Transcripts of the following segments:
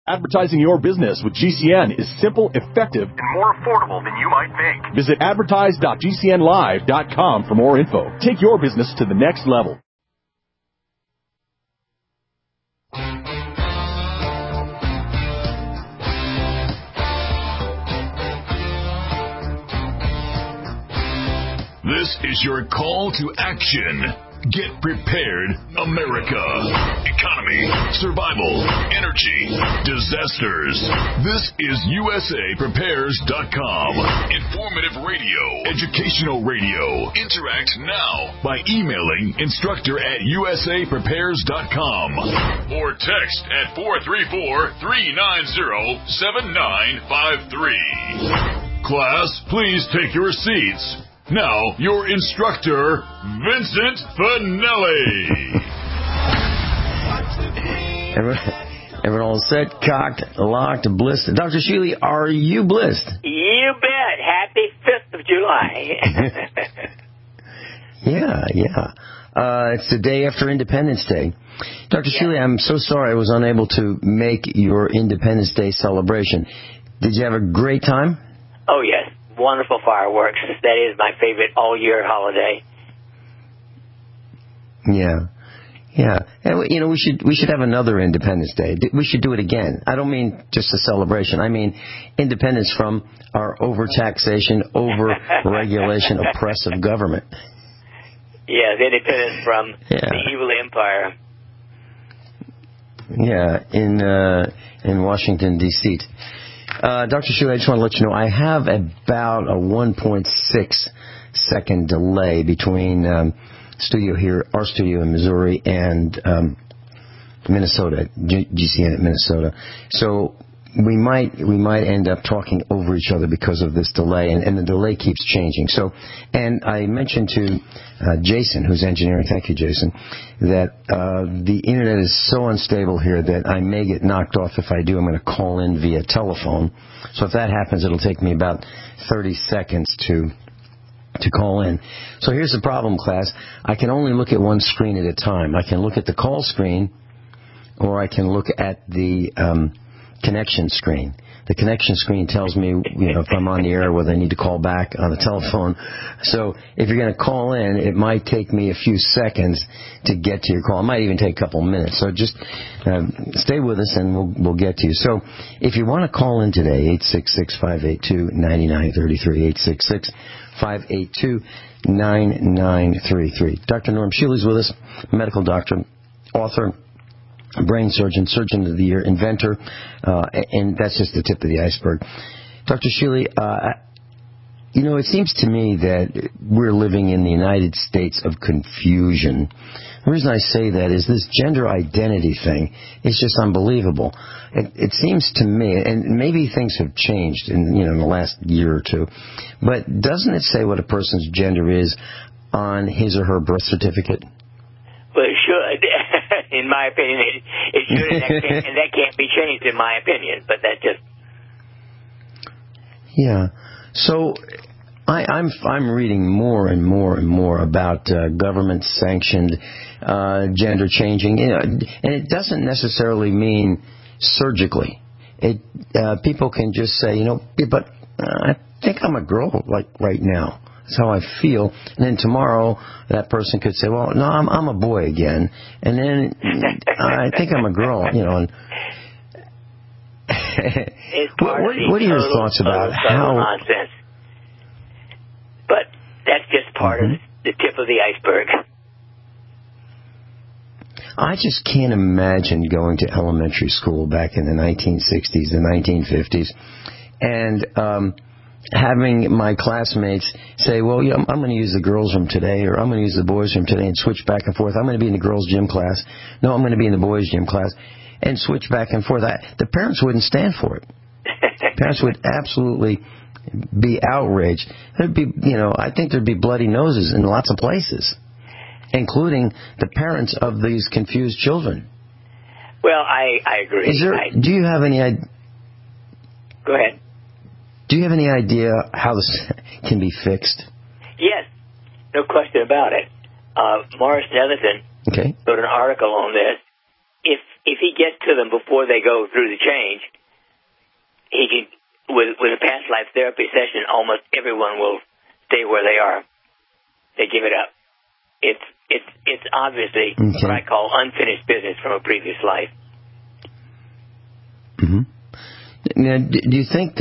Advertising your business with GCN is simple, effective, and more affordable than you might think. Visit advertise.gcnlive.com for more info. Take your business to the next level. This is your call to action. Get prepared, America. Economy, survival, energy, disasters. This is USAPrepares.com. Informative radio, educational radio. Interact now by emailing instructor@USAPrepares.com or text at 434-390-7953. Class, please take your seats. Now, your instructor, Vincent Finelli. Everyone all set, cocked, locked, blissed. Dr. Sheely, are you blissed? You bet. Happy 5th of July. Yeah. It's the day after Independence Day. Dr. Sheely, I'm so sorry I was unable to make your Independence Day celebration. Did you have a great time? Oh, yes. Wonderful fireworks. That is my favorite all-year holiday. Yeah. And, we should have another Independence Day. We should do it again. I don't mean just a celebration. I mean independence from our overtaxation, over-regulation, oppressive government. Yes, independence from the evil empire. Yeah, in Washington, D.C. Dr. Shu, I just want to let you know I have about a 1.6 second delay between our studio in Missouri, and Minnesota, GCN at Minnesota. So we might end up talking over each other because of this delay, and the delay keeps changing. So, and I mentioned to Jason, who's engineering, thank you, Jason, that the internet is so unstable here that I may get knocked off. If I do, I'm going to call in via telephone. So if that happens, it'll take me about 30 seconds to call in. So here's the problem, class. I can only look at one screen at a time. I can look at the call screen, or I can look at the connection screen. The connection screen tells me, if I'm on the air, whether I need to call back on the telephone. So if you're going to call in, it might take me a few seconds to get to your call. It might even take a couple minutes. So just stay with us, and we'll get to you. So if you want to call in today, 866-582-9933, 866-582-9933. Dr. Norm Sheely's with us, medical doctor, author, brain surgeon, surgeon of the year, inventor, and that's just the tip of the iceberg. Dr. Sheely, it seems to me that we're living in the United States of confusion. The reason I say that is this gender identity thing is just unbelievable. It seems to me, and maybe things have changed in the last year or two, but doesn't it say what a person's gender is on his or her birth certificate? Well, it should. In my opinion, it should, and that can't be changed, in my opinion. But that just... Yeah. So I'm reading more and more about government-sanctioned gender changing, and it doesn't necessarily mean surgically. People can just say, but I think I'm a girl like right now. That's how I feel. And then tomorrow, that person could say, well, no, I'm a boy again. And then I think I'm a girl, And what are your thoughts about how... nonsense. But that's just part of the tip of the iceberg. I just can't imagine going to elementary school back in the 1960s, the 1950s, and having my classmates say, well, I'm going to use the girls' room today, or I'm going to use the boys' room today, and switch back and forth. I'm going to be in the girls' gym class. No, I'm going to be in the boys' gym class, and switch back and forth. The parents wouldn't stand for it. Parents would absolutely be outraged. There'd be, I think there'd be bloody noses in lots of places, including the parents of these confused children. Well, I agree. Do you have any idea? Go ahead. Do you have any idea how this can be fixed? Yes, no question about it. Morris Netherton wrote an article on this. If if he gets to them before they go through the change, he can, with a past life therapy session, almost everyone will stay where they are. They give it up. It's obviously what I call unfinished business from a previous life. Mm-hmm. Now, do you think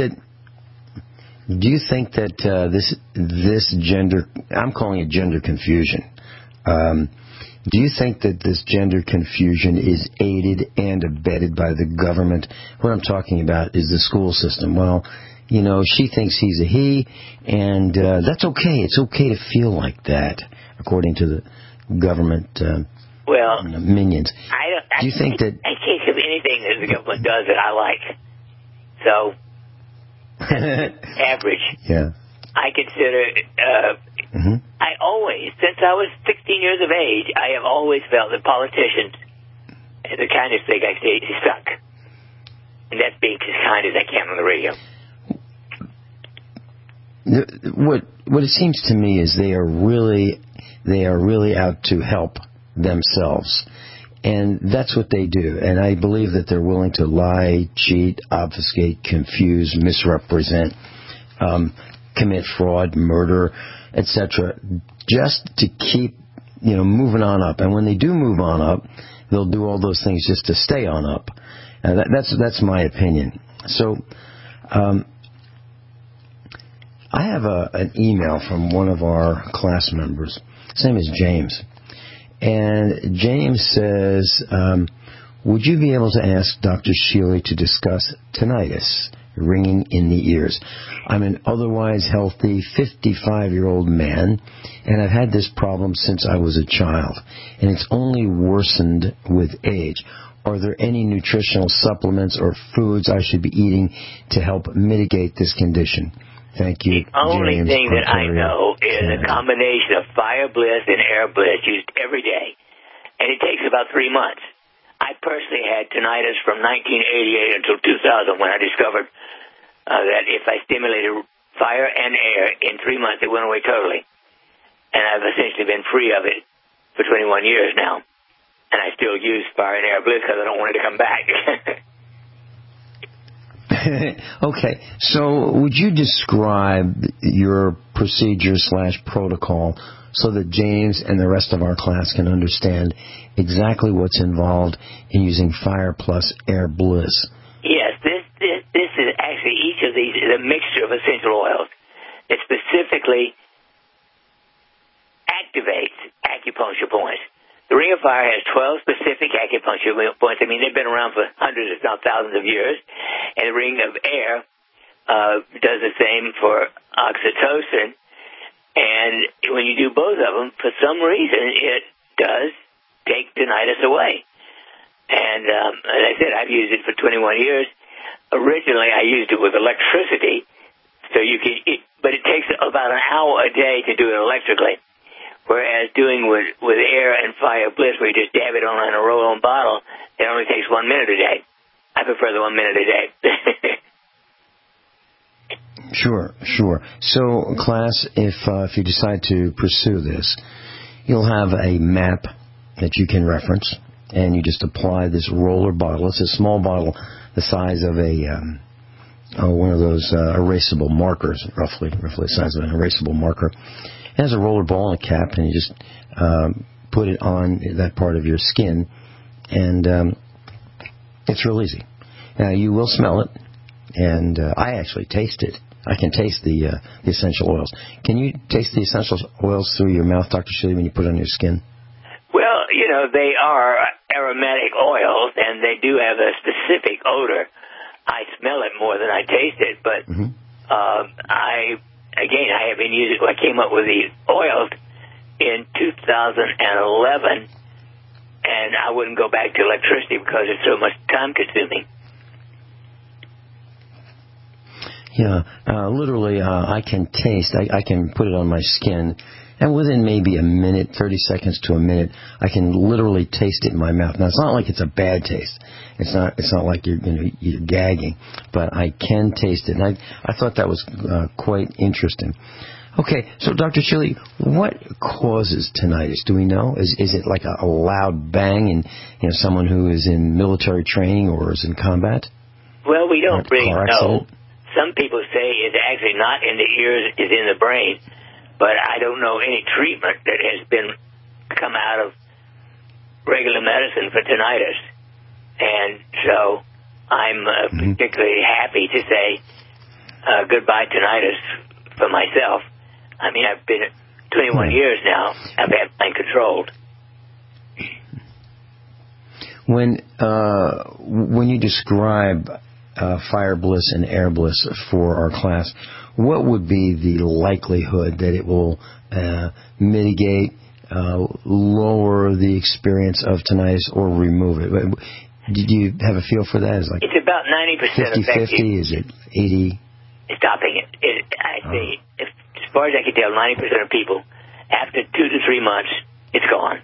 that this gender, I'm calling it gender confusion, do you think that this gender confusion is aided and abetted by the government? What I'm talking about is the school system. Well, she thinks he's a he, and that's okay. It's okay to feel like that, according to the government minions. Do you think that... I can't think of anything that the government does that I like. So, average. Yeah. I consider... I always, since I was 16 years of age, I have always felt that politicians, the kindest thing I say, suck. And that's being as kind as I can on the radio. What it seems to me is they are really out to help themselves, and that's what they do. And I believe that they're willing to lie, cheat, obfuscate, confuse, misrepresent, commit fraud, murder, etc., just to keep moving on up. And when they do move on up, they'll do all those things just to stay on up. That's my opinion. So. I have an email from one of our class members. His name is James. And James says, would you be able to ask Dr. Shealy to discuss tinnitus, ringing in the ears? I'm an otherwise healthy 55-year-old man, and I've had this problem since I was a child, and it's only worsened with age. Are there any nutritional supplements or foods I should be eating to help mitigate this condition? Thank you, The only James, thing that I know is Canada. a combination of Fire Bliss and Air Bliss used every day. And it takes about 3 months. I personally had tinnitus from 1988 until 2000 when I discovered that if I stimulated fire and air in 3 months, it went away totally. And I've essentially been free of it for 21 years now. And I still use Fire and Air Bliss because I don't want it to come back. Okay, so would you describe your procedure/protocol so that James and the rest of our class can understand exactly what's involved in using Fire plus Air Bliss? Yes, this is actually, each of these is a mixture of essential oils. It specifically activates acupuncture points. The Ring of Fire has 12 specific acupuncture points. I mean, they've been around for hundreds, if not thousands of years. And the Ring of Air does the same for oxytocin. And when you do both of them, for some reason, it does take tinnitus away. And as I said, I've used it for 21 years. Originally, I used it with electricity. So but it takes about an hour a day to do it electrically. Whereas doing with Air and Fire Bliss, where you just dab it on in a roll-on bottle, it only takes 1 minute a day. I prefer the 1 minute a day. Sure. So, class, if you decide to pursue this, you'll have a map that you can reference, and you just apply this roller bottle. It's a small bottle the size of one of those erasable markers, roughly the size of an erasable marker. It has a roller ball and a cap, and you just put it on that part of your skin, and it's real easy. Now, you will smell it, and I actually taste it. I can taste the essential oils. Can you taste the essential oils through your mouth, Dr. Shealy, when you put it on your skin? Well, they are aromatic oils, and they do have a specific odor. I smell it more than I taste it, but I have been using. I came up with these oils in 2011, and I wouldn't go back to electricity because it's so much time consuming. Yeah, literally, I can taste. I can put it on my skin, and within maybe a minute, 30 seconds to a minute, I can literally taste it in my mouth. Now, it's not like it's a bad taste. It's not like you're gagging, but I can taste it. And I thought that was quite interesting. Okay, so Dr. Shealy, what causes tinnitus? Do we know? Is it like a loud bang in someone who is in military training or is in combat? Well, we don't really know. Accident? Some people say it's actually not in the ears, it's in the brain, but I don't know any treatment that has come out of regular medicine for tinnitus. And so I'm particularly happy to say goodbye tinnitus for myself. I mean, I've been 21 years now. I've had mine controlled. When you describe fire bliss and air bliss for our class, what would be the likelihood that it will mitigate, lower the experience of tinnitus, or remove it? Did you have a feel for that? It's about 90% effective. 50-50? Is it 80? Stopping it. I say, as far as I can tell, 90% of people, after 2 to 3 months, it's gone.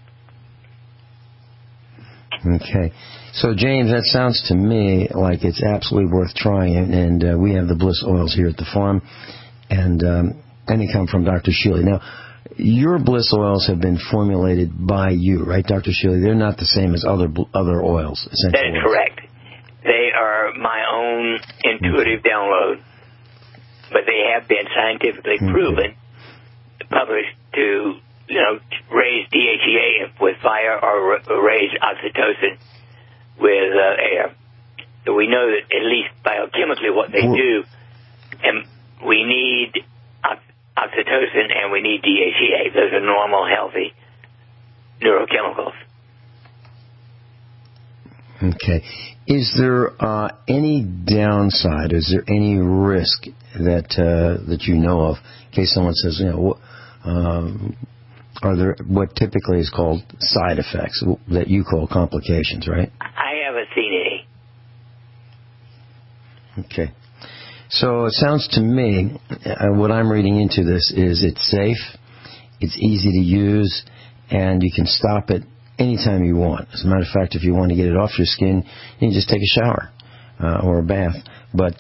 Okay. So, James, that sounds to me like it's absolutely worth trying, and we have the Bliss oils here at the farm, and they come from Dr. Shealy. Now, your Bliss oils have been formulated by you, right, Dr. Shealy? They're not the same as other oils, essentially. That is correct. They are my own intuitive download, but they have been scientifically proven, published to, raise DHEA with fire or raise oxytocin with air. So we know that at least biochemically what they do, and we need oxytocin and we need DHEA. Those are normal, healthy neurochemicals. Okay. Is there any downside? Is there any risk that you know of? In case someone says, are there what typically is called side effects that you call complications, right? I haven't seen any. Okay. So it sounds to me, what I'm reading into this is it's safe, it's easy to use, and you can stop it anytime you want. As a matter of fact, if you want to get it off your skin, you can just take a shower or a bath. But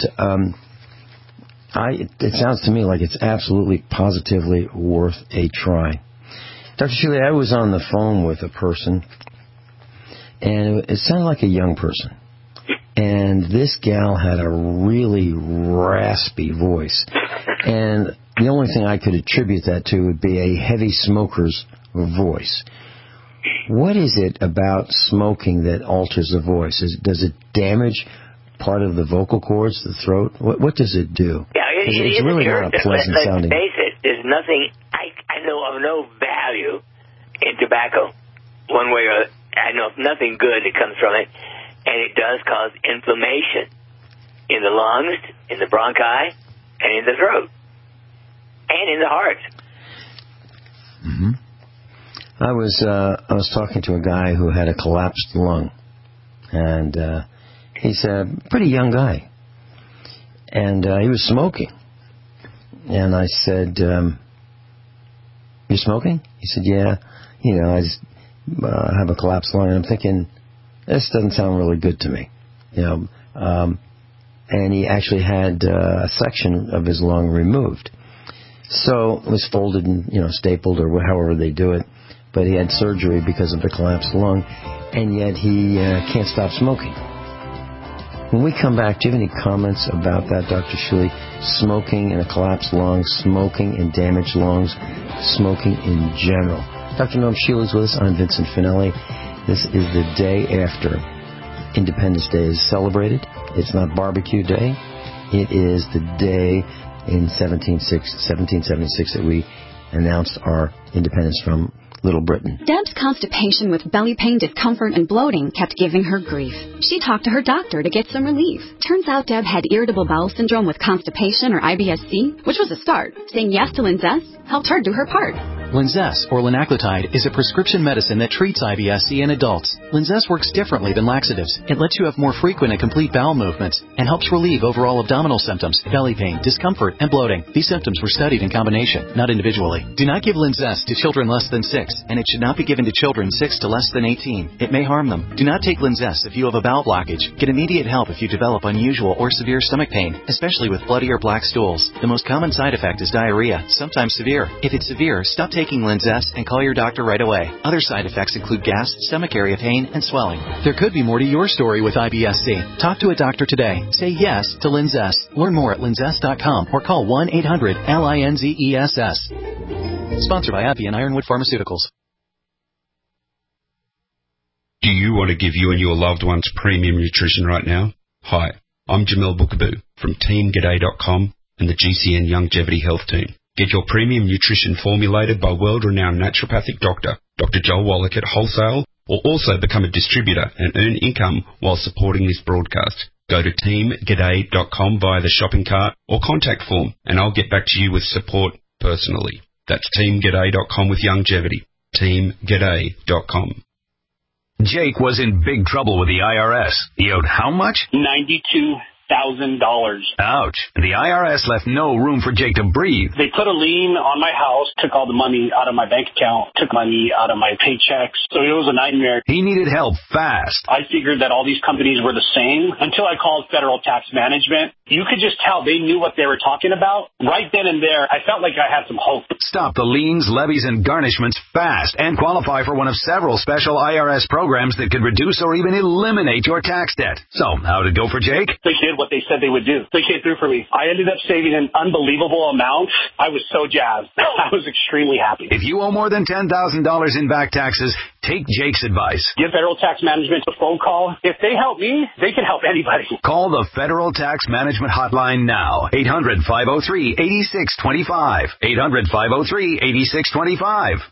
it sounds to me like it's absolutely, positively worth a try. Dr. Shealy, I was on the phone with a person, and it sounded like a young person. And this gal had a really raspy voice. And the only thing I could attribute that to would be a heavy smoker's voice. What is it about smoking that alters the voice? Does it damage part of the vocal cords, the throat? What does it do? Yeah, it's really not a pleasant sounding. Let's face it, there's nothing, I know of no value in tobacco. One way or I know of nothing good that comes from it. And it does cause inflammation in the lungs, in the bronchi, and in the throat, and in the heart. Mm-hmm. I was talking to a guy who had a collapsed lung, and he's a pretty young guy, and he was smoking. And I said, "You're smoking?" He said, "Yeah. I just have a collapsed lung." And I'm thinking, this doesn't sound really good to me, and he actually had a section of his lung removed. So it was folded and, stapled or however they do it, but he had surgery because of the collapsed lung, and yet he can't stop smoking. When we come back, do you have any comments about that, Dr. Shealy? Smoking and a collapsed lung, smoking and damaged lungs, smoking in general. Dr. Noam Shealy's with us. I'm Vincent Finelli. This is the day after Independence Day is celebrated. It's not Barbecue Day. It is the day in 1776 that we announced our independence from Little Britain. Deb's constipation with belly pain, discomfort, and bloating kept giving her grief. She talked to her doctor to get some relief. Turns out Deb had irritable bowel syndrome with constipation, or IBS-C, which was a start. Saying yes to Linzess helped her do her part. Linzess, or linaclotide, is a prescription medicine that treats IBS-C in adults. Linzess works differently than laxatives. It lets you have more frequent and complete bowel movements and helps relieve overall abdominal symptoms, belly pain, discomfort, and bloating. These symptoms were studied in combination, not individually. Do not give Linzess to children less than 6, and it should not be given to children 6 to less than 18. It may harm them. Do not take Linzess if you have a bowel blockage. Get immediate help if you develop unusual or severe stomach pain, especially with bloody or black stools. The most common side effect is diarrhea, sometimes severe. If it's severe, stop taking Linzess and call your doctor right away. Other side effects include gas, stomach area pain, and swelling. There could be more to your story with IBS-C. Talk to a doctor today. Say yes to Linzess. Learn more at linzess.com or call 1-800-LINZESS. Sponsored by AbbVie and Ironwood Pharmaceuticals. Do you want to give you and your loved ones premium nutrition right now? Hi, I'm Jamel Bookaboo from TeamGaday.com and the GCN Longevity Health Team. Get your premium nutrition formulated by world-renowned naturopathic doctor, Dr. Joel Wallach at Wholesale, or also become a distributor and earn income while supporting this broadcast. Go to TeamGaday.com via the shopping cart or contact form, and I'll get back to you with support personally. That's TeamGaday.com with longevity. TeamGaday.com. Jake was in big trouble with the IRS. He owed how much? $92,000. Ouch. The IRS left no room for Jake to breathe. They put a lien on my house, took all the money out of my bank account, took money out of my paychecks. So it was a nightmare. He needed help fast. I figured that all these companies were the same until I called Federal Tax Management. You could just tell they knew what they were talking about. Right then and there, I felt like I had some hope. Stop the liens, levies, and garnishments fast and qualify for one of several special IRS programs that could reduce or even eliminate your tax debt. So, how'd it go for Jake? They did what they said they would do. They came through for me. I ended up saving an unbelievable amount. I was so jazzed. I was extremely happy. If you owe more than $10,000 in back taxes, take Jake's advice. Give Federal Tax Management a phone call. If they help me, they can help anybody. Call the Federal Tax Management Hotline now. 800-503-8625. 800-503-8625.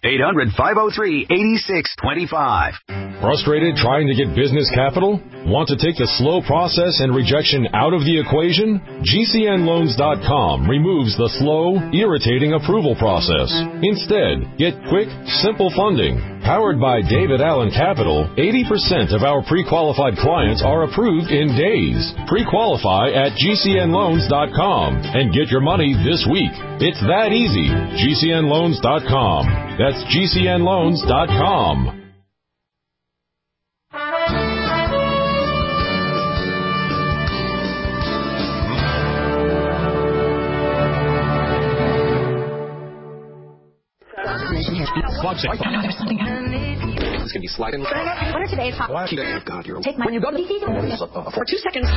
800-503-8625. Frustrated trying to get business capital? Want to take the slow process and rejection out of the equation? GCNLoans.com removes the slow, irritating approval process. Instead, get quick, simple funding. Powered by David Allen Capital, 80% of our pre-qualified clients are approved in days. Pre-qualify at GCNLoans.com and get your money this week. It's that easy. GCNLoans.com. That's GCNLoans.com. There's something happening. It's going to be sliding. What are today's hot? God, you're... Take my... When you go to DC, for 2 seconds,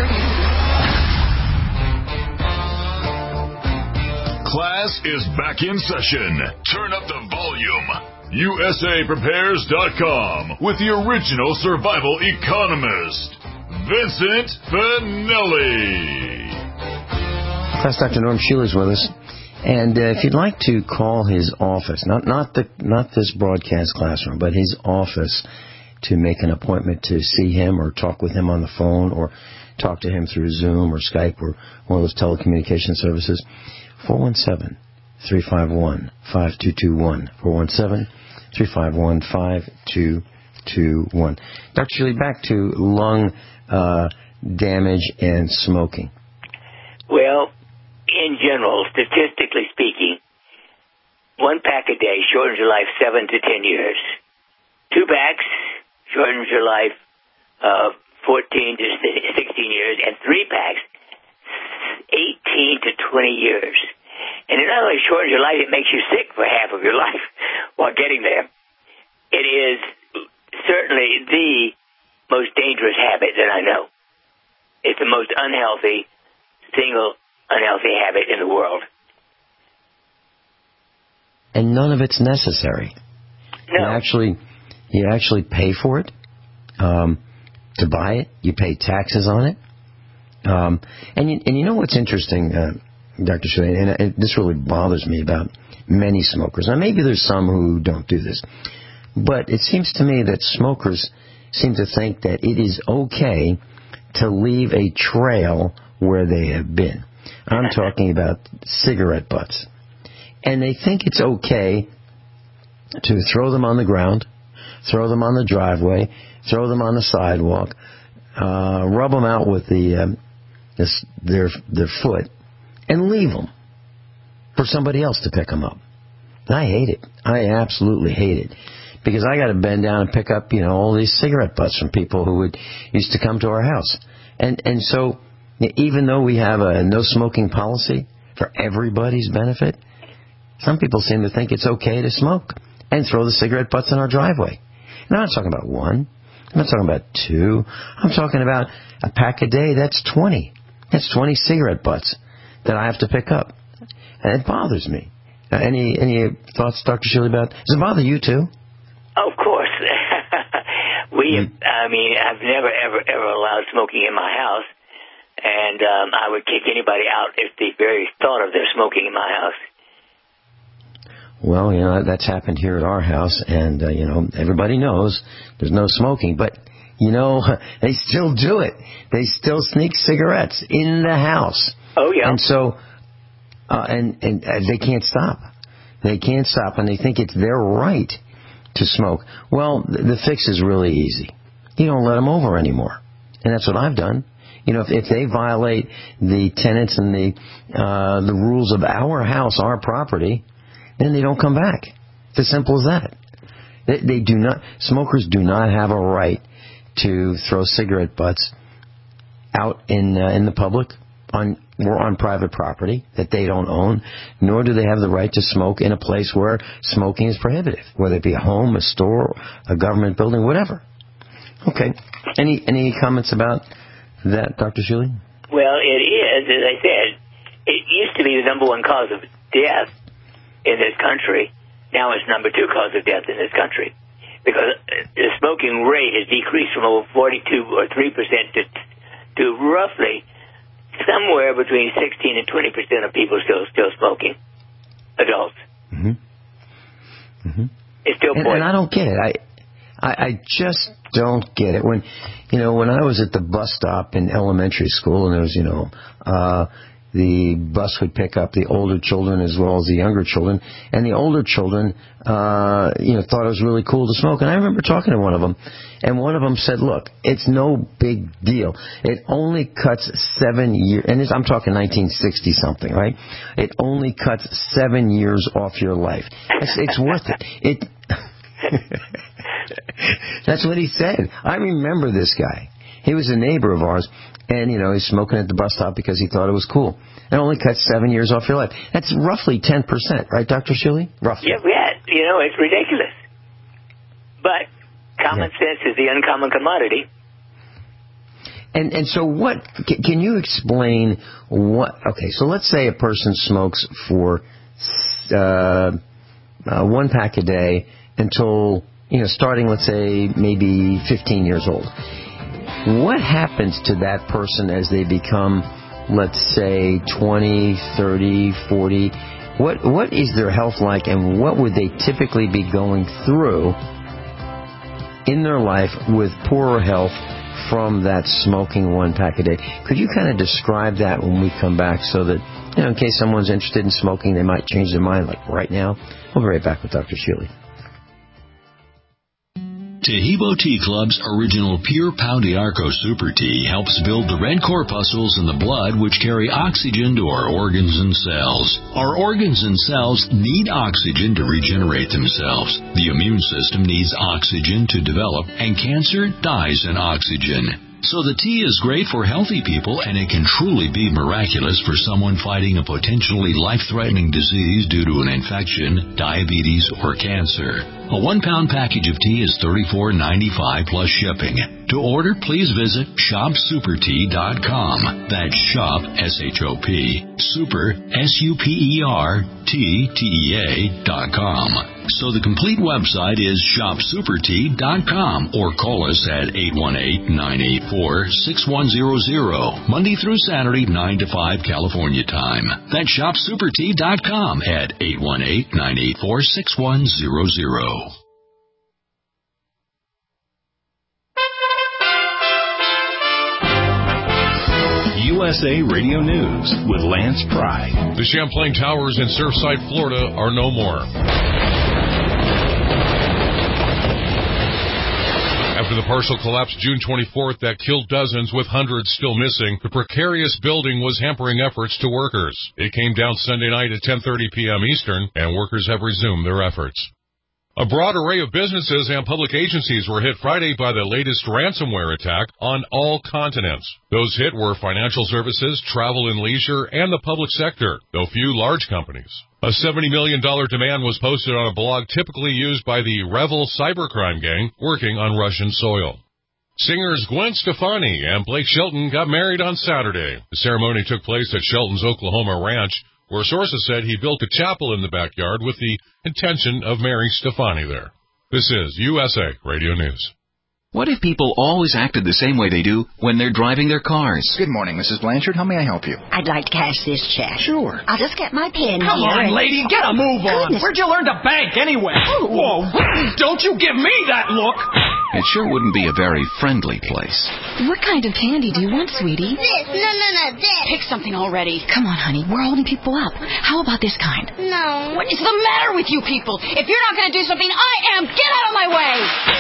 Class is back in session. Turn up the volume. USAPrepares.com with the original survival economist, Vincent Finelli. Class, Dr. Norm Schuler's with us. And if you'd like to call his office, not this broadcast classroom, but his office, to make an appointment to see him or talk with him on the phone or talk to him through Zoom or Skype or one of those telecommunication services, 417-351-5221. 417-351-5221. Dr. Schuler, back to lung damage and smoking. Well, in general, statistically speaking, 1 pack a day shortens your life 7 to 10 years. 2 packs shortens your life 14 to 16 years, and 3 packs 18 to 20 years. And it not only shortens your life, it makes you sick for half of your life while getting there. It is certainly the most dangerous habit that I know. It's the most unhealthy habit in the world. And none of it's necessary. No. You actually pay for it to buy it. You pay taxes on it. And you know what's interesting, Dr. Schuler, and this really bothers me about many smokers. Now, maybe there's some who don't do this, but it seems to me that smokers seem to think that it is okay to leave a trail where they have been. I'm talking about cigarette butts. And they think it's okay to throw them on the ground, throw them on the driveway, throw them on the sidewalk, rub them out with their foot, and leave them for somebody else to pick them up. And I hate it. I absolutely hate it. Because I got to bend down and pick up, all these cigarette butts from people who used to come to our house. And so, even though we have a no smoking policy for everybody's benefit, some people seem to think it's okay to smoke and throw the cigarette butts in our driveway. And I'm not talking about one. I'm not talking about two. I'm talking about a pack a day. That's 20. That's 20 cigarette butts that I have to pick up. And it bothers me. Any thoughts, Dr. Shirley, about it? Does it bother you, too? Of course. I've never, ever allowed smoking in my house. And I would kick anybody out if they very thought of their smoking in my house. Well, that's happened here at our house. And, everybody knows there's no smoking. But, they still do it. They still sneak cigarettes in the house. Oh, yeah. And so... And they can't stop. They can't stop, and they think it's their right to smoke. Well, the fix is really easy. You don't let them over anymore. And that's what I've done. If they violate the tenets and the rules of our house, our property, then they don't come back. It's as simple as that. They do not. Smokers do not have a right to throw cigarette butts out in the public on private property that they don't own, nor do they have the right to smoke in a place where smoking is prohibited, whether it be a home, a store, a government building, whatever. Okay. Any comments about that, Dr. Shuley? Well, it is, as I said, it used to be the number one cause of death in this country. Now it's number 2 cause of death in this country, because the smoking rate has decreased from over 42 or 3% to roughly somewhere between 16 and 20% of people still smoking, adults. Mm-hmm. Mm-hmm. It's still poison. And I don't get it. I just don't get it. When I was at the bus stop in elementary school, and there was the bus would pick up the older children as well as the younger children, and the older children thought it was really cool to smoke. And I remember talking to one of them, and one of them said, "Look, it's no big deal. It only cuts 7 years, and I'm talking 1960 something, right? It only cuts 7 years off your life. It's worth it." That's what he said. I remember this guy. He was a neighbor of ours, and, he's smoking at the bus stop because he thought it was cool. It only cuts 7 years off your life. That's roughly 10%, right, Dr. Shuley? Roughly. Yeah, it's ridiculous. But common sense is the uncommon commodity. And so what, can you explain what, okay, so let's say a person smokes for 1 pack a day until, starting, let's say, maybe 15 years old. What happens to that person as they become, let's say, 20, 30, 40? What is their health like, and what would they typically be going through in their life with poorer health from that smoking 1 pack a day? Could you kind of describe that when we come back, so that, in case someone's interested in smoking, they might change their mind, like right now? We'll be right back with Dr. Shuley. Tahibo Tea Club's original Pure Pau d'Arco Super Tea helps build the red corpuscles in the blood which carry oxygen to our organs and cells. Our organs and cells need oxygen to regenerate themselves. The immune system needs oxygen to develop, and cancer dies in oxygen. So the tea is great for healthy people, and it can truly be miraculous for someone fighting a potentially life-threatening disease due to an infection, diabetes, or cancer. A 1-pound package of tea is $34.95 plus shipping. To order, please visit shopsupertea.com. That's shop, S-H-O-P, super, S-U-P-E-R-T-T-E-A.com. So the complete website is shopsupertea.com, or call us at 818-984-6100, Monday through Saturday, 9 to 5 California time. That's shopsupertea.com at 818-984-6100. USA Radio News with Lance Pry. The Champlain Towers in Surfside, Florida are no more. After the partial collapse June 24th that killed dozens with hundreds still missing, the precarious building was hampering efforts to workers. It came down Sunday night at 10:30 p.m. Eastern, and workers have resumed their efforts. A broad array of businesses and public agencies were hit Friday by the latest ransomware attack on all continents. Those hit were financial services, travel and leisure, and the public sector, though few large companies. A $70 million demand was posted on a blog typically used by the Revel cybercrime gang working on Russian soil. Singers Gwen Stefani and Blake Shelton got married on Saturday. The ceremony took place at Shelton's Oklahoma ranch, where sources said he built a chapel in the backyard with the intention of marrying Stefani there. This is USA Radio News. What if people always acted the same way they do when they're driving their cars? Good morning, Mrs. Blanchard. How may I help you? I'd like to cash this check. Sure. I'll just get my pen Come here. on, lady, get a move on. Goodness. Where'd you learn to bank anyway? Oh. Whoa, don't you give me that look. It sure wouldn't be a very friendly place. What kind of candy do you want, sweetie? This. No, this. Pick something already. Come on, honey. We're holding people up. How about this kind? No. What is the matter with you people? If you're not going to do something, I am. Get out of my way.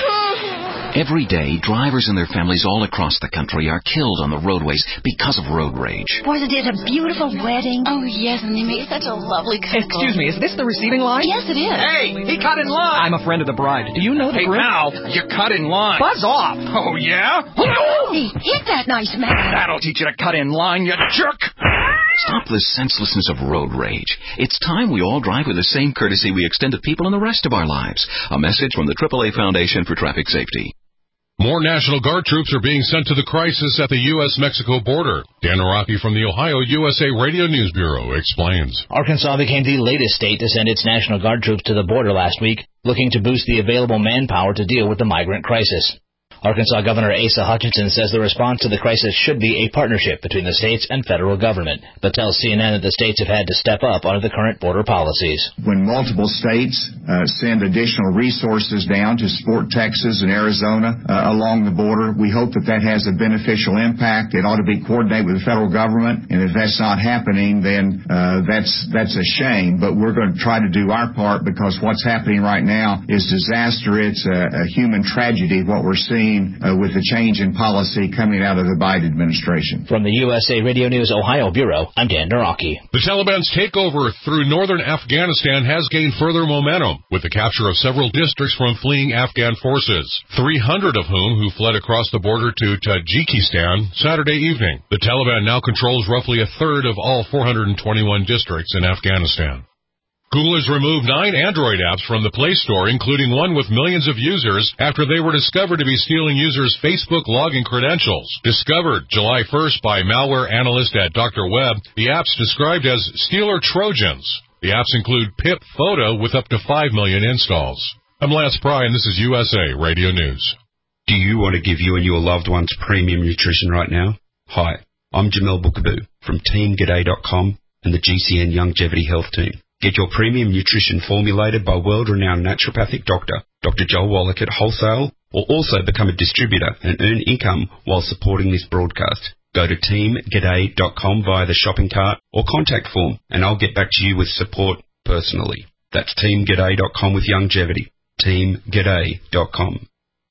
Every day, drivers and their families all across the country are killed on the roadways because of road rage. Wasn't it a beautiful wedding? Oh, yes, and they made such a lovely couple. Excuse me, is this the receiving line? Yes, it is. Hey, he cut in line. I'm a friend of the bride. Do you know the Hey, now, you cut in line. Buzz off. Oh, yeah? Hey, hit that nice man. That'll teach you to cut in line, you jerk. Stop the senselessness of road rage. It's time we all drive with the same courtesy we extend to people in the rest of our lives. A message from the AAA Foundation for Traffic Safety. More National Guard troops are being sent to the crisis at the U.S.-Mexico border. Dan Araki from the Ohio USA Radio News Bureau explains. Arkansas became the latest state to send its National Guard troops to the border last week, looking to boost the available manpower to deal with the migrant crisis. Arkansas Governor Asa Hutchinson says the response to the crisis should be a partnership between the states and federal government, but tells CNN that the states have had to step up under the current border policies. When multiple states send additional resources down to support Texas and Arizona along the border, we hope that that has a beneficial impact. It ought to be coordinated with the federal government, and if that's not happening, then that's a shame. But we're going to try to do our part, because what's happening right now is disaster. It's a human tragedy, what we're seeing with the change in policy coming out of the Biden administration. From the USA Radio News Ohio Bureau, I'm Dan Naraki. The Taliban's takeover through northern Afghanistan has gained further momentum, with the capture of several districts from fleeing Afghan forces, 300 of whom fled across the border to Tajikistan Saturday evening. The Taliban now controls roughly a third of all 421 districts in Afghanistan. Google has removed 9 Android apps from the Play Store, including one with millions of users, after they were discovered to be stealing users' Facebook login credentials. Discovered July 1st by malware analyst at Dr. Web, the apps described as Stealer Trojans. The apps include Pip Photo with up to 5 million installs. I'm Lance Pry, and this is USA Radio News. Do you want to give you and your loved ones premium nutrition right now? Hi, I'm Jamel Bookaboo from TeamGaday.com and the GCN Longevity Health Team. Get your premium nutrition formulated by world-renowned naturopathic doctor, Dr. Joel Wallach at Wholesale, or also become a distributor and earn income while supporting this broadcast. Go to teamgaday.com via the shopping cart or contact form, and I'll get back to you with support personally. That's teamgaday.com with longevity. teamgaday.com.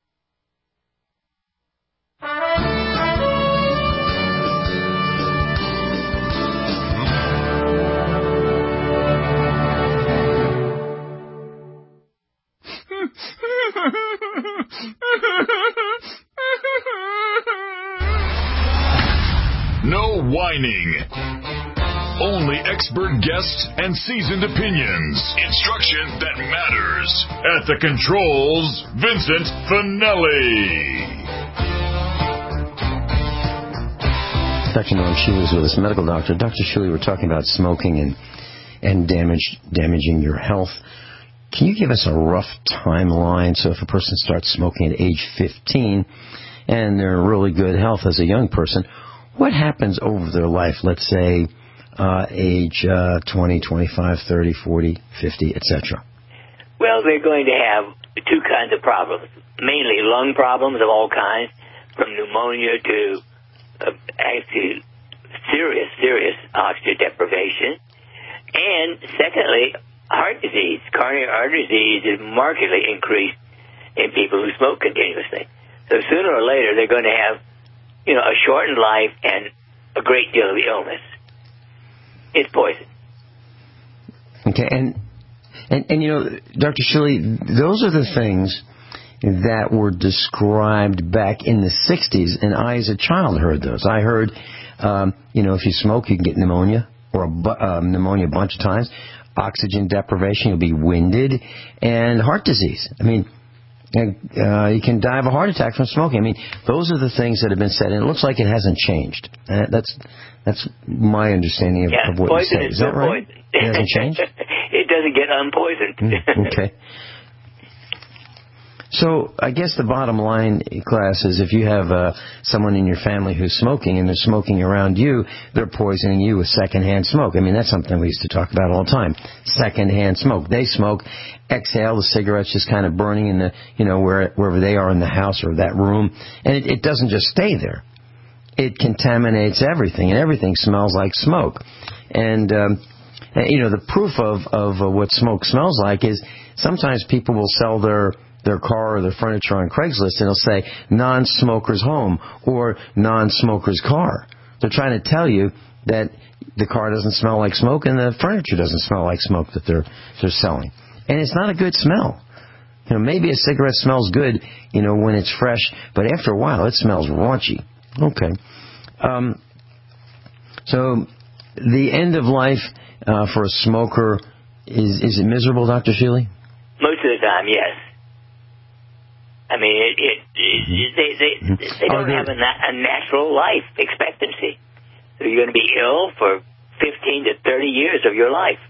No whining. Only expert guests and seasoned opinions. Instruction that matters. At the controls, Vincent Finelli. Dr. Norm Shuey is with us, medical doctor. Dr. Shuey, we're talking about smoking and damaging your health. Can you give us a rough timeline? So if a person starts smoking at age 15 and they're in really good health as a young person, what happens over their life? Let's say age 20, 25, 30, 40, 50, etc. Well, they're going to have 2 kinds of problems, mainly lung problems of all kinds, from pneumonia to actually serious oxygen deprivation. And secondly, heart disease, coronary artery disease is markedly increased in people who smoke continuously. So sooner or later, they're going to have, a shortened life and a great deal of illness. It's poison. Okay, and Dr. Shilley, those are the things that were described back in the 60s, and I, as a child, heard those. I heard, if you smoke, you can get pneumonia, or pneumonia a bunch of times, oxygen deprivation, you'll be winded, and heart disease. I mean, you can die of a heart attack from smoking. I mean, those are the things that have been said, and it looks like it hasn't changed. That's my understanding of what you said. Is that right? Poison. It hasn't changed? It doesn't get unpoisoned. Okay. So I guess the bottom line, class, is if you have someone in your family who's smoking and they're smoking around you, they're poisoning you with secondhand smoke. I mean, that's something we used to talk about all the time. Secondhand smoke. They smoke, exhale, the cigarette's just kind of burning in the, wherever they are in the house or that room. And it doesn't just stay there. It contaminates everything, and everything smells like smoke. And, the proof of what smoke smells like is sometimes people will sell their car or their furniture on Craigslist, and it'll say non-smoker's home or non-smoker's car. They're trying to tell you that the car doesn't smell like smoke and the furniture doesn't smell like smoke that they're selling. And it's not a good smell. Maybe a cigarette smells good, when it's fresh, but after a while it smells raunchy. Okay. So the end of life for a smoker, is it miserable, Dr. Shilley? Most of the time, yes. I mean, they don't have a natural life expectancy. So you're going to be ill for 15 to 30 years of your life.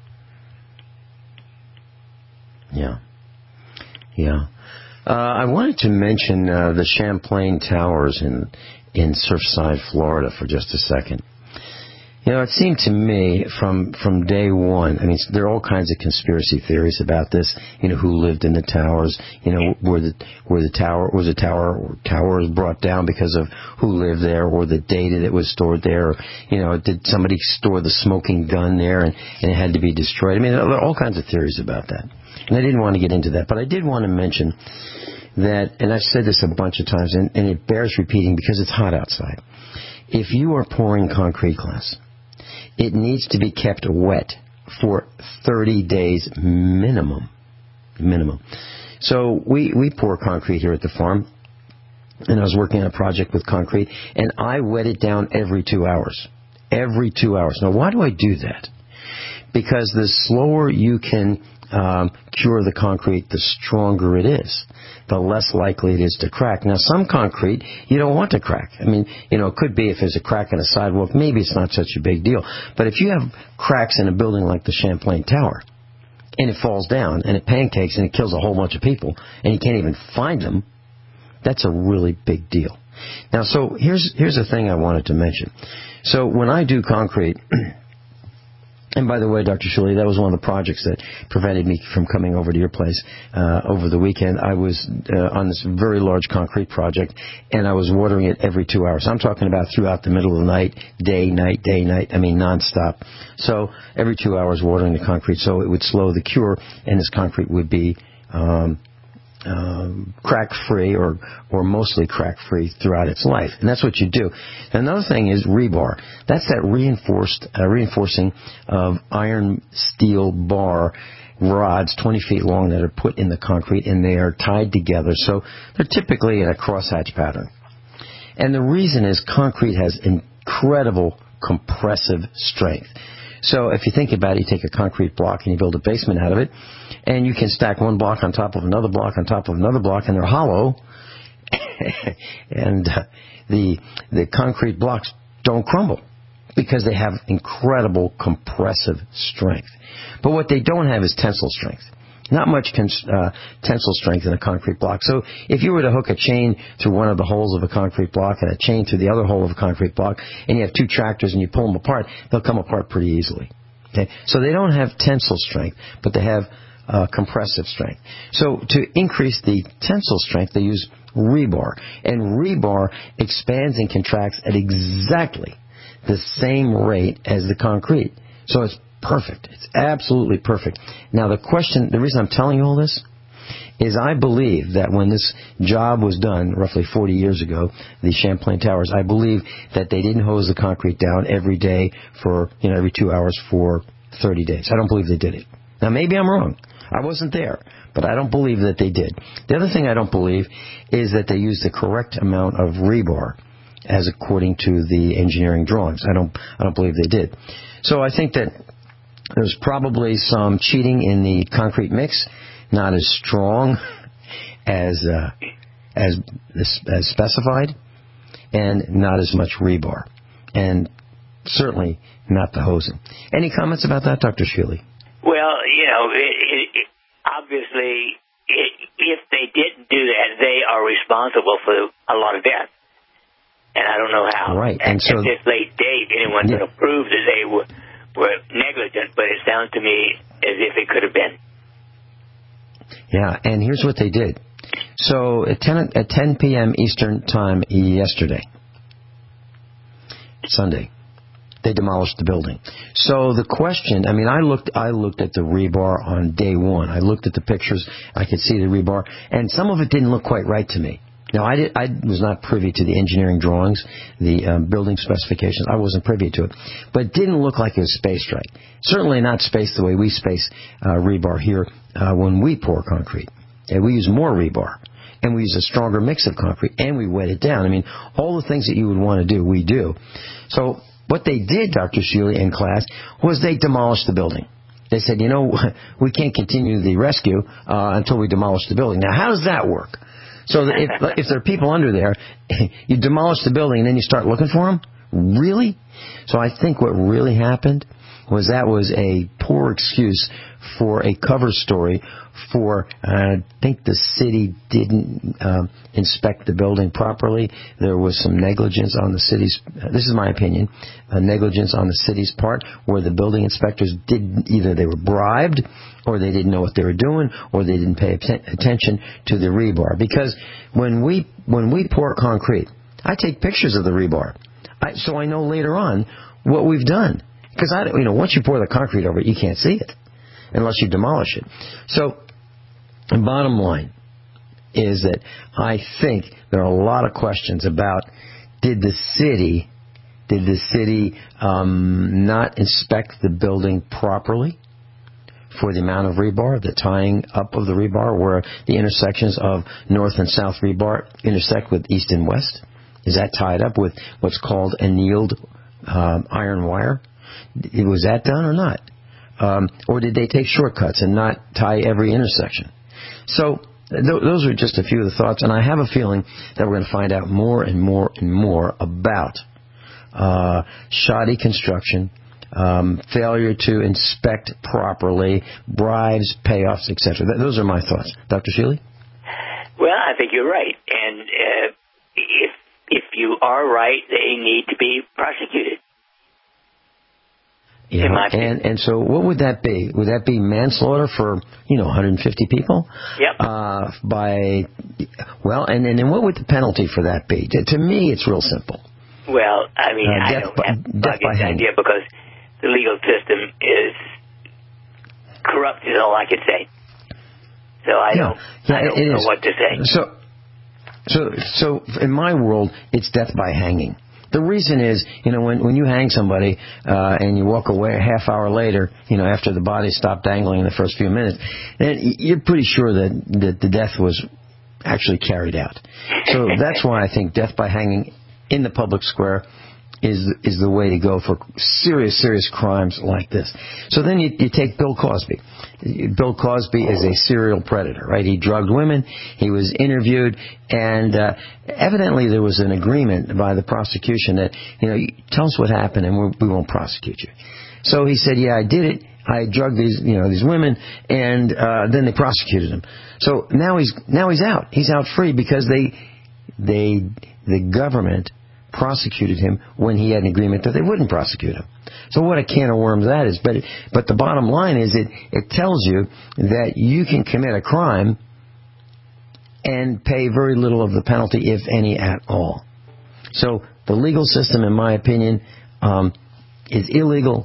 Yeah. I wanted to mention the Champlain Towers in Surfside, Florida, for just a second. It seemed to me from day one, I mean, there are all kinds of conspiracy theories about this, who lived in the towers, where the tower was brought down because of who lived there, or the data that was stored there, did somebody store the smoking gun there and it had to be destroyed? I mean, there are all kinds of theories about that. And I didn't want to get into that, but I did want to mention that, and I've said this a bunch of times, and it bears repeating because it's hot outside. If you are pouring concrete, class, it needs to be kept wet for 30 days minimum. So we pour concrete here at the farm, and I was working on a project with concrete, and I wet it down every 2 hours. Every 2 hours. Now, why do I do that? Because the slower you can cure the concrete, the stronger it is, the less likely it is to crack. Now, some concrete you don't want to crack. I mean, it could be if there's a crack in a sidewalk, maybe it's not such a big deal. But if you have cracks in a building like the Champlain Tower, and it falls down, and it pancakes, and it kills a whole bunch of people, and you can't even find them, that's a really big deal. Now, so here's the thing I wanted to mention. So when I do concrete, and by the way, Dr. Shilley, that was one of the projects that prevented me from coming over to your place over the weekend. I was on this very large concrete project, and I was watering it every 2 hours. I'm talking about throughout the middle of the night, day, night, I mean nonstop. So every 2 hours watering the concrete, so it would slow the cure, and this concrete would be crack-free or mostly crack-free throughout its life. And that's what you do. Another thing is rebar. That's that reinforcing of iron steel bar rods 20 feet long that are put in the concrete, and they are tied together. So they're typically in a crosshatch pattern. And the reason is concrete has incredible compressive strength. So if you think about it, you take a concrete block and you build a basement out of it, and you can stack one block on top of another block on top of another block, and they're hollow, and the concrete blocks don't crumble because they have incredible compressive strength. But what they don't have is tensile strength. Not much tensile strength in a concrete block. So if you were to hook a chain through one of the holes of a concrete block and a chain through the other hole of a concrete block, and you have two tractors and you pull them apart, they'll come apart pretty easily. Okay? So they don't have tensile strength, but they have compressive strength. So to increase the tensile strength, they use rebar. And rebar expands and contracts at exactly the same rate as the concrete. So it's perfect. It's absolutely perfect. Now the reason I'm telling you all this is I believe that when this job was done roughly 40 years ago, the Champlain Towers, I believe that they didn't hose the concrete down every day for, every 2 hours for 30 days. I don't believe they did it. Now, maybe I'm wrong. I wasn't there, but I don't believe that they did. The other thing I don't believe is that they used the correct amount of rebar as according to the engineering drawings. I don't believe they did. So I think that there's probably some cheating in the concrete mix, not as strong as specified, and not as much rebar, and certainly not the hosing. Any comments about that, Dr. Shealy? Well, obviously, if they didn't do that, they are responsible for a lot of death. And I don't know how. Right. At this late date, anyone could have proved that they were negligent, but it sounds to me as if it could have been. Yeah, and here's what they did. So at 10 p.m. Eastern Time yesterday, Sunday, they demolished the building. So the question, I looked at the rebar on day one. I looked at the pictures. I could see the rebar, and some of it didn't look quite right to me. Now, I was not privy to the engineering drawings, the building specifications. I wasn't privy to it. But it didn't look like it was spaced right. Certainly not spaced the way we space rebar here when we pour concrete. And we use more rebar. And we use a stronger mix of concrete. And we wet it down. All the things that you would want to do, we do. So what they did, Dr. Shealy and class, was they demolished the building. They said, we can't continue the rescue until we demolish the building. Now, how does that work? So if there are people under there, you demolish the building and then you start looking for them? Really? So I think what really happened was that was a poor excuse for a cover story for, I think the city didn't inspect the building properly. There was some negligence on the city's, this is my opinion, negligence on the city's part where the building inspectors either they were bribed or they didn't know what they were doing or they didn't pay attention to the rebar. Because when we pour concrete, I take pictures of the rebar so I know later on what we've done. Because once you pour the concrete over it, you can't see it unless you demolish it. So, the bottom line is that I think there are a lot of questions about did the city not inspect the building properly for the amount of rebar, the tying up of the rebar, where the intersections of north and south rebar intersect with east and west? Is that tied up with what's called annealed iron wire? Was that done or not? Or did they take shortcuts and not tie every intersection? So those are just a few of the thoughts, and I have a feeling that we're going to find out more and more and more about shoddy construction, failure to inspect properly, bribes, payoffs, etc. Those are my thoughts. Dr. Shealy? Well, I think you're right, and if you are right, they need to be prosecuted. Yeah, and so what would that be? Would that be manslaughter for 150 people? Yep. And then what would the penalty for that be? To me, it's real simple. Well, I don't have the idea because the legal system is corrupt, is all I could say. So I don't know what to say. So in my world, it's death by hanging. The reason is, when you hang somebody and you walk away a half hour later, after the body stopped dangling in the first few minutes, then you're pretty sure that the death was actually carried out. So that's why I think death by hanging in the public square is the way to go for serious crimes like this. So then you take Bill Cosby. Bill Cosby is a serial predator, right? He drugged women. He was interviewed, and evidently there was an agreement by the prosecution that, tell us what happened and we won't prosecute you. So he said, yeah, I did it. I drugged these women, and then they prosecuted him. So now he's out. He's out free because the government prosecuted him when he had an agreement that they wouldn't prosecute him. So what a can of worms that is. But the bottom line is it tells you that you can commit a crime and pay very little of the penalty, if any at all. So the legal system, in my opinion, is illegal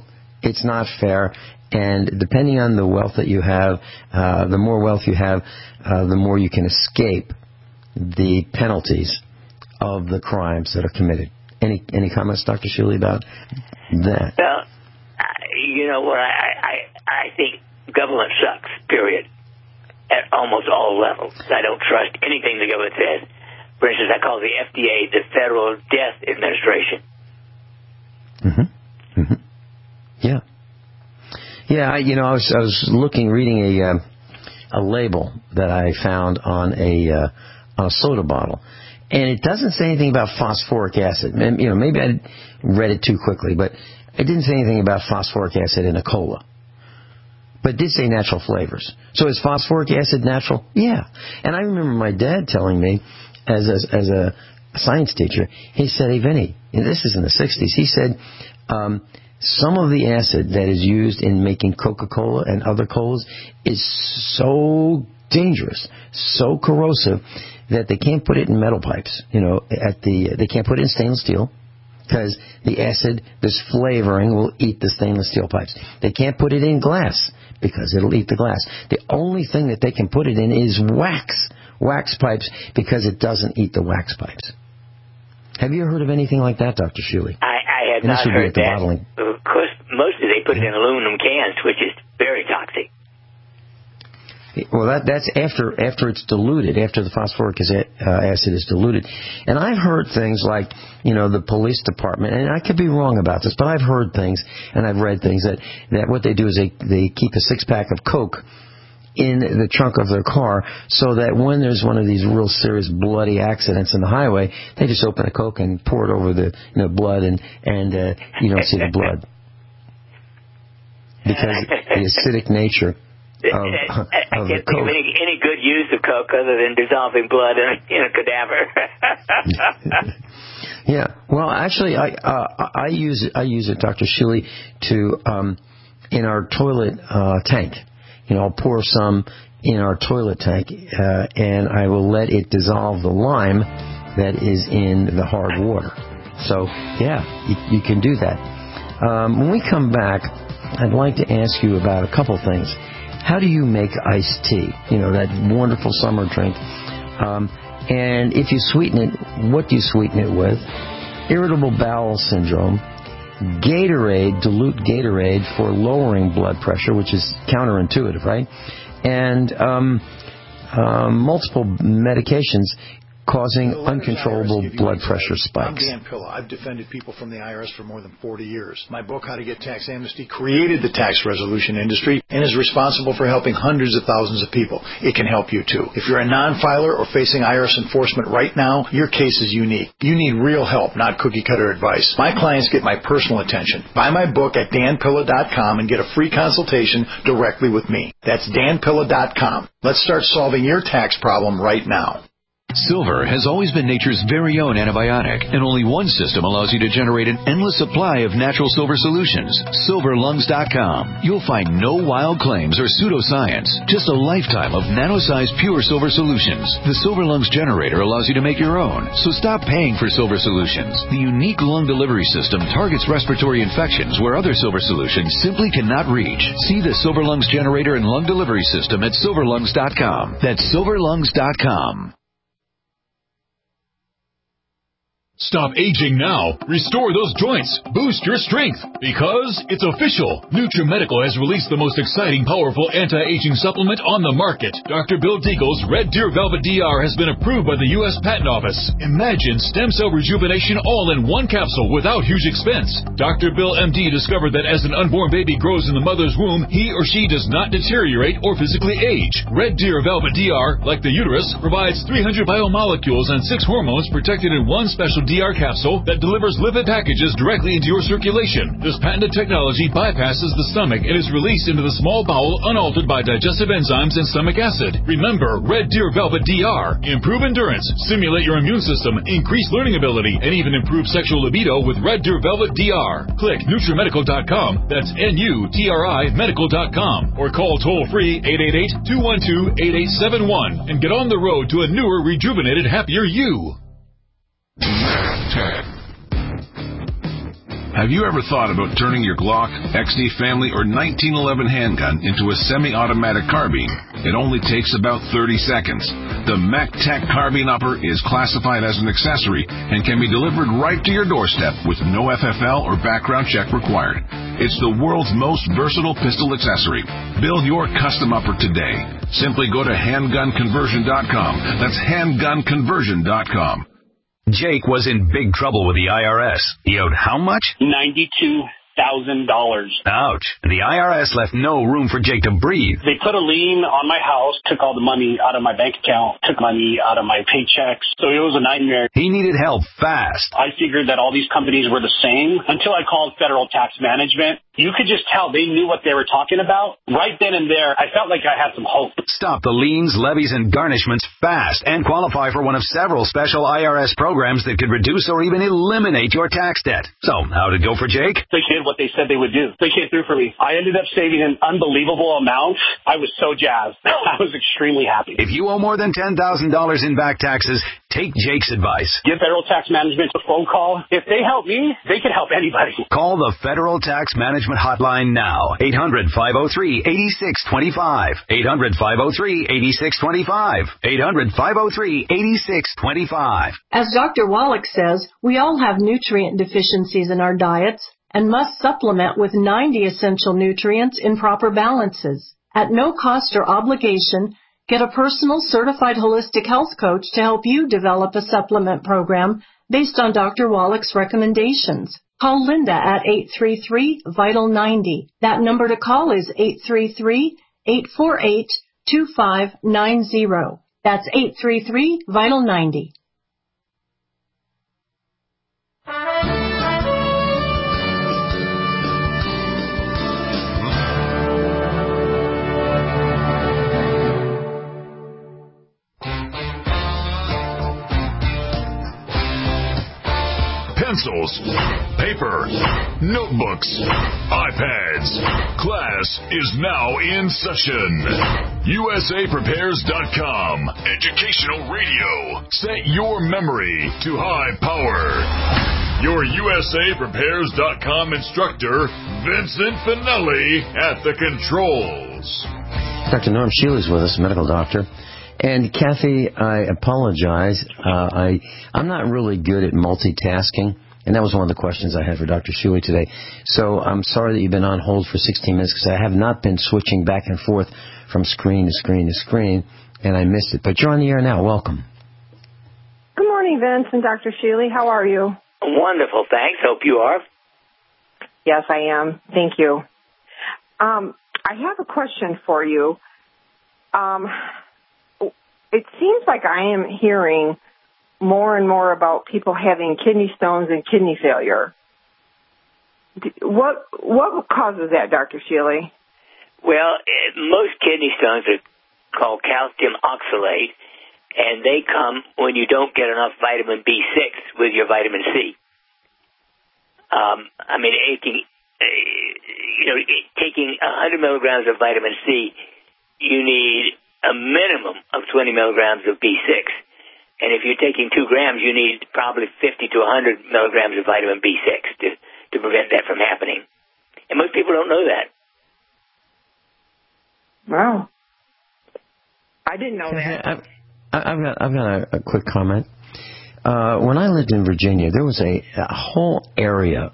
It's not fair. And depending on the wealth that you have, the more wealth you have, the more you can escape the penalties of the crimes that are committed. Any comments, Dr. Shuley, about that? Well, you know what? I think government sucks, period, at almost all levels. I don't trust anything the government says. For instance, I call the FDA the Federal Death Administration. Mm-hmm. Mm-hmm. Yeah. Yeah, I was reading a label that I found on a soda bottle, and it doesn't say anything about phosphoric acid. Maybe I read it too quickly, but it didn't say anything about phosphoric acid in a cola. But it did say natural flavors. So is phosphoric acid natural? Yeah. And I remember my dad telling me, as a science teacher, he said, "Hey, Vinny," and this is in the 60s, he said, some of the acid that is used in making Coca-Cola and other colas is so dangerous, so corrosive, that they can't put it in metal pipes. They can't put it in stainless steel because the acid, this flavoring, will eat the stainless steel pipes. They can't put it in glass because it'll eat the glass. The only thing that they can put it in is wax pipes, because it doesn't eat the wax pipes. Have you heard of anything like that, Dr. Shuley? I have not heard that. Bottling. Of course, mostly they put it in aluminum cans, which is very toxic. Well, that's after it's diluted, after the phosphoric acid is diluted. And I've heard things like, the police department, and I could be wrong about this, but I've heard things and I've read things that what they do is they keep a 6-pack of Coke in the trunk of their car, so that when there's one of these real serious bloody accidents in the highway, they just open a Coke and pour it over the blood, and you don't see the blood, because the acidic nature of I can't think of any good use of Coke other than dissolving blood in a cadaver. Yeah, well, actually, I use it, Dr. Shuley, to in our toilet tank. I'll pour some in our toilet tank, and I will let it dissolve the lime that is in the hard water. So, yeah, you can do that. When we come back, I'd like to ask you about a couple things. How do you make iced tea? That wonderful summer drink. And if you sweeten it, what do you sweeten it with? Irritable bowel syndrome. Gatorade, dilute Gatorade for lowering blood pressure, which is counterintuitive, right? And multiple medications causing uncontrollable blood pressure spikes. I'm Dan Pilla. I've defended people from the IRS for more than 40 years. My book, How to Get Tax Amnesty, created the tax resolution industry and is responsible for helping hundreds of thousands of people. It can help you, too. If you're a non-filer or facing IRS enforcement right now, your case is unique. You need real help, not cookie-cutter advice. My clients get my personal attention. Buy my book at danpilla.com and get a free consultation directly with me. That's danpilla.com. Let's start solving your tax problem right now. Silver has always been nature's very own antibiotic, and only one system allows you to generate an endless supply of natural silver solutions. SilverLungs.com. You'll find no wild claims or pseudoscience, just a lifetime of nano-sized pure silver solutions. The Silver Lungs generator allows you to make your own, so stop paying for silver solutions. The unique lung delivery system targets respiratory infections where other silver solutions simply cannot reach. See the Silver Lungs generator and lung delivery system at SilverLungs.com. That's SilverLungs.com. Stop aging now. Restore those joints. Boost your strength. Because it's official. NutriMedical has released the most exciting, powerful anti-aging supplement on the market. Dr. Bill Deagle's Red Deer Velvet DR has been approved by the U.S. Patent Office. Imagine stem cell rejuvenation all in one capsule without huge expense. Dr. Bill MD discovered that as an unborn baby grows in the mother's womb, he or she does not deteriorate or physically age. Red Deer Velvet DR, like the uterus, provides 300 biomolecules and 6 hormones protected in one special DR capsule that delivers lipid packages directly into your circulation. This patented technology bypasses the stomach and is released into the small bowel unaltered by digestive enzymes and stomach acid. Remember, Red Deer Velvet DR. Improve endurance, stimulate your immune system, increase learning ability, and even improve sexual libido with Red Deer Velvet DR. Click NutriMedical.com, that's NUTRI Medical.com, or call toll-free 888-212-8871 and get on the road to a newer, rejuvenated, happier you. Have you ever thought about turning your Glock, XD Family, or 1911 handgun into a semi-automatic carbine? It only takes about 30 seconds. The MacTac Carbine Upper is classified as an accessory and can be delivered right to your doorstep with no FFL or background check required. It's the world's most versatile pistol accessory. Build your custom upper today. Simply go to handgunconversion.com. That's handgunconversion.com. Jake was in big trouble with the IRS. He owed how much? $92,000. Ouch. The IRS left no room for Jake to breathe. They put a lien on my house, took all the money out of my bank account, took money out of my paychecks. So it was a nightmare. He needed help fast. I figured that all these companies were the same until I called Federal Tax Management. You could just tell they knew what they were talking about. Right then and there, I felt like I had some hope. Stop the liens, levies, and garnishments fast and qualify for one of several special IRS programs that could reduce or even eliminate your tax debt. So, how'd it go for Jake? They did what they said they would do. They came through for me. I ended up saving an unbelievable amount. I was so jazzed. I was extremely happy. If you owe more than $10,000 in back taxes, take Jake's advice. Give Federal Tax Management a phone call. If they help me, they can help anybody. Call the Federal Tax Management hotline now. 800-503-8625. 800-503-8625. 800-503-8625. As Dr. Wallach says, we all have nutrient deficiencies in our diets and must supplement with 90 essential nutrients in proper balances. At no cost or obligation, get a personal certified holistic health coach to help you develop a supplement program based on Dr. Wallach's recommendations. Call Linda at 833-VITAL-90. That number to call is 833-848-2590. That's 833-VITAL-90. Pencils, paper, notebooks, iPads. Class is now in session. USAPrepares.com. Educational radio. Set your memory to high power. Your USAPrepares.com instructor, Vincent Finelli, at the controls. Dr. Norm Shealy is with us, medical doctor. And Kathy, I apologize. I'm not really good at multitasking, and that was one of the questions I had for Dr. Shealy today. So I'm sorry that you've been on hold for 16 minutes because I have not been switching back and forth from screen to screen to screen, and I missed it. But you're on the air now. Welcome. Good morning, Vince and Dr. Shealy. How are you? Wonderful, thanks. Hope you are. Yes, I am. Thank you. I have a question for you. It seems like I am hearing more and more about people having kidney stones and kidney failure. What causes that, Dr. Shealy? Well, most kidney stones are called calcium oxalate, and they come when you don't get enough vitamin B6 with your vitamin C. Taking 100 milligrams of vitamin C, you need a minimum of 20 milligrams of B6. And if you're taking 2 grams, you need probably 50 to 100 milligrams of vitamin B6 to prevent that from happening. And most people don't know that. Wow. I didn't know that. I've got a quick comment. When I lived in Virginia, there was a whole area,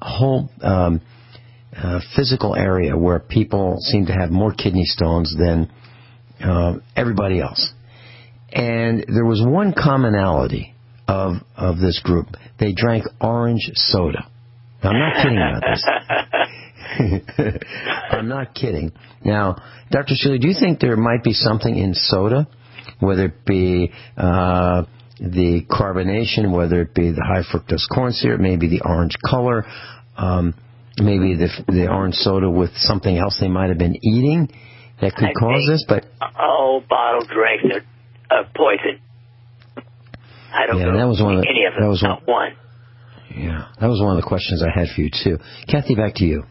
physical area where people seemed to have more kidney stones than everybody else. And there was one commonality of this group. They drank orange soda. Now, I'm not kidding about this. I'm not kidding. Now, Dr. Shealy, do you think there might be something in soda, whether it be the carbonation, whether it be the high fructose corn syrup, maybe the orange color, maybe the orange soda with something else they might have been eating that could cause this? But all bottled drinks are poison. I don't know that was one of any of them. That was not one. Yeah, that was one of the questions I had for you too. Kathy, back to you.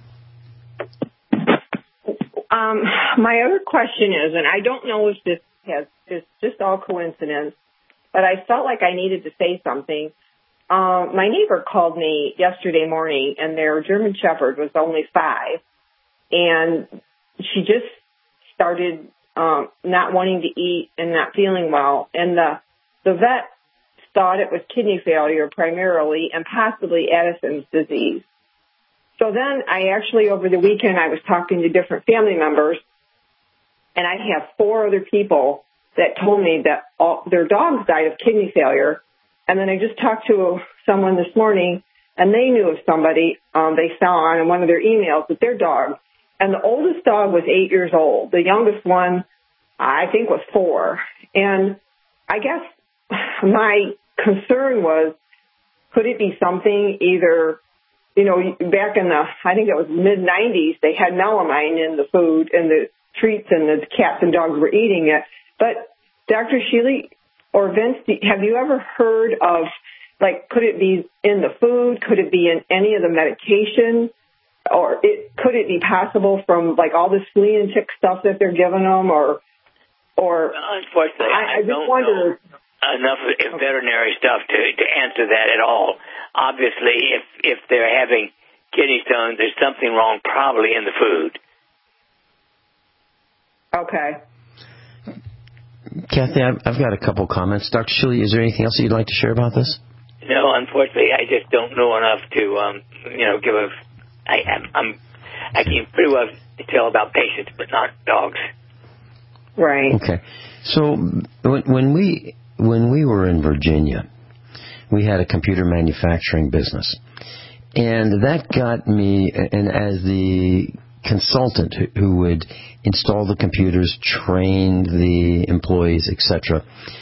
My other question is, and I don't know if it's just all coincidence, but I felt like I needed to say something. my neighbor called me yesterday morning, and their German Shepherd was only 5, and she just started not wanting to eat and not feeling well. And the vet thought it was kidney failure primarily and possibly Addison's disease. So then I actually, over the weekend, I was talking to different family members, and I have 4 other people that told me that their dogs died of kidney failure. And then I just talked to someone this morning, and they knew of somebody they saw on one of their emails with their dog. And the oldest dog was 8 years old. The youngest one, I think, was 4. And I guess my concern was, could it be something either, you know, back in the, I think it was mid-90s, they had melamine in the food and the treats, and the cats and dogs were eating it. But Dr. Sheely or Vince, have you ever heard of, like, could it be in the food? Could it be in any of the medication? Or could it be possible from, like, all this flea and tick stuff that they're giving them? Or unfortunately, I don't know enough veterinary stuff to answer that at all. Obviously, if they're having kidney stones, there's something wrong probably in the food. Okay. Kathy, I've got a couple comments. Dr. Sheely, is there anything else that you'd like to share about this? No, unfortunately, I just don't know enough to, give a. I can pretty well tell about patients, but not dogs. Right. Okay. So when we were in Virginia, we had a computer manufacturing business, and that got me, and as the consultant who would install the computers, train the employees, etc.,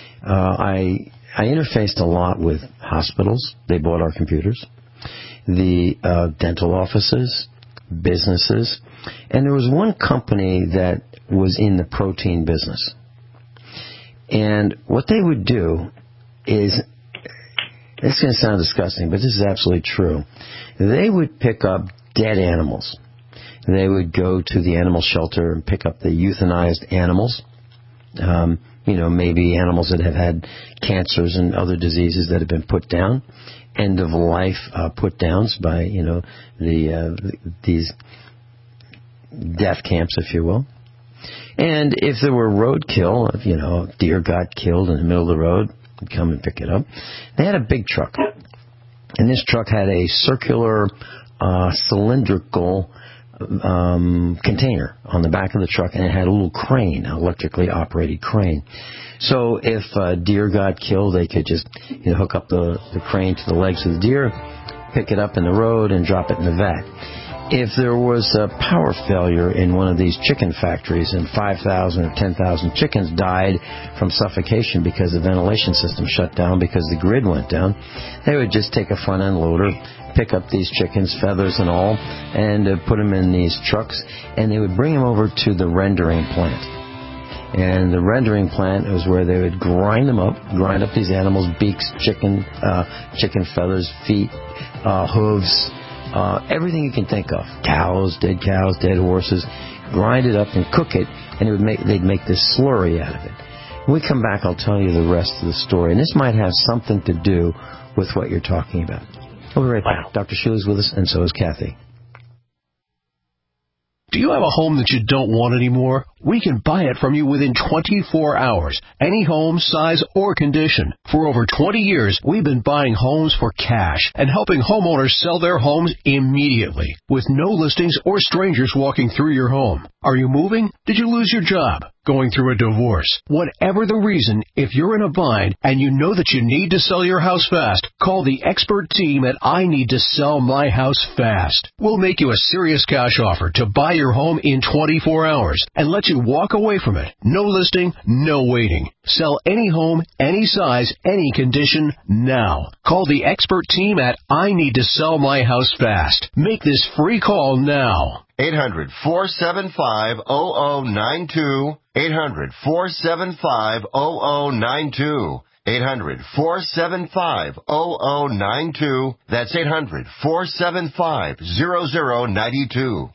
I interfaced a lot with hospitals. They bought our computers. The dental offices, businesses, and there was one company that was in the protein business. And what they would do is, it's going to sound disgusting, but this is absolutely true. They would pick up dead animals. They would go to the animal shelter and pick up the euthanized animals. Maybe animals that have had cancers and other diseases that have been put down. End of life put downs by, these death camps, if you will. And if there were roadkill, if deer got killed in the middle of the road, they'd come and pick it up. They had a big truck. And this truck had a circular, cylindrical container on the back of the truck, and it had a little crane, an electrically operated crane. So if a deer got killed, they could just hook up the crane to the legs of the deer, pick it up in the road, and drop it in the vat. If there was a power failure in one of these chicken factories and 5,000 or 10,000 chickens died from suffocation because the ventilation system shut down because the grid went down, they would just take a front-end loader, pick up these chickens, feathers and all, and put them in these trucks, and they would bring them over to the rendering plant. And the rendering plant was where they would grind up these animals, beaks, chicken feathers, feet, hooves, everything you can think of. Cows, dead horses. Grind it up and cook it, and they'd make this slurry out of it. When we come back, I'll tell you the rest of the story. And this might have something to do with what you're talking about. We'll be right back. Dr. Sheely's with us, and so is Kathy. Do you have a home that you don't want anymore? We can buy it from you within 24 hours. Any home, size, or condition. For over 20 years, we've been buying homes for cash and helping homeowners sell their homes immediately, with no listings or strangers walking through your home. Are you moving? Did you lose your job? Going through a divorce? Whatever the reason, if you're in a bind and you know that you need to sell your house fast, call the expert team at I Need to Sell My House Fast. We'll make you a serious cash offer to buy your home in 24 hours and let you walk away from it. No listing, no waiting. Sell any home, any size, any condition, now. Call the expert team at I Need to Sell My House Fast. Make this free call now. 800-475-0092. 800-475-0092. 800-475-0092. That's 800-475-0092.